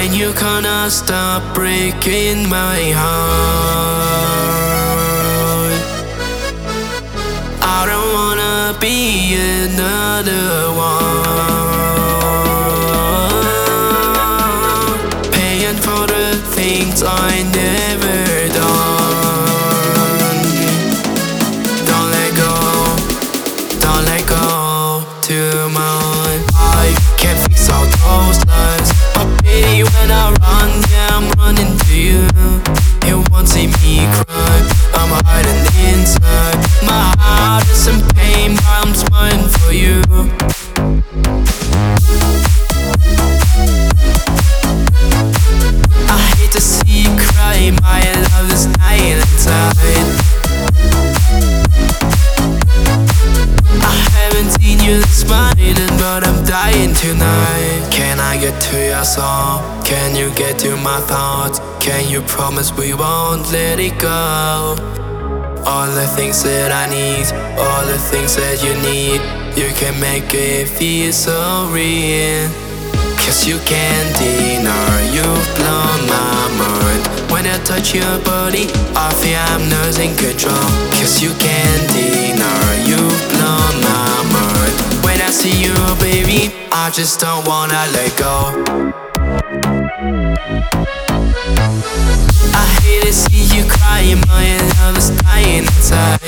and you cannot stop breaking my heart. I don't wanna be another one, paying for the things I never done. Don't let go, don't let go too much. I can't fix all those lines, but baby, when I run, yeah, I'm running to you. You won't see me cry, I'm hiding inside. My heart is in pain, but I'm smiling for you. I hate to see you cry, my love is dying inside. I haven't seen you smiling, but I'm dying tonight. Can I get to your soul? Can you get to my thoughts? Can you promise we won't let it go? All the things that I need, all the things that you need, you can make it feel so real. Cause you can't deny you've blown my mind. When I touch your body, I feel I'm losing control. Cause you can't deny you've blown my mind. When I see you, baby, I just don't wanna let go. I hate to see you crying, my love is dying inside.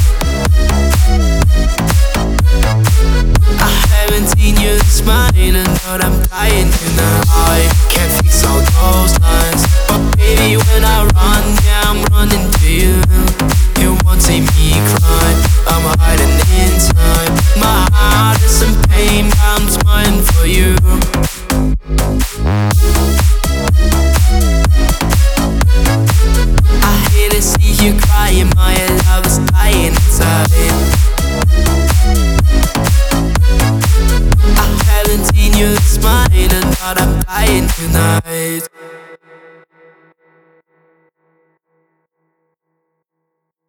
I haven't seen you smiling, but I'm dying tonight. I can't fix all those lines, but baby, when I run, yeah, I'm running to you. You won't see me cry, I'm hiding inside. My heart is in pain, but I'm smiling for you. I hate to see you crying, my love is dying inside. I haven't seen you smiling, but I'm dying tonight.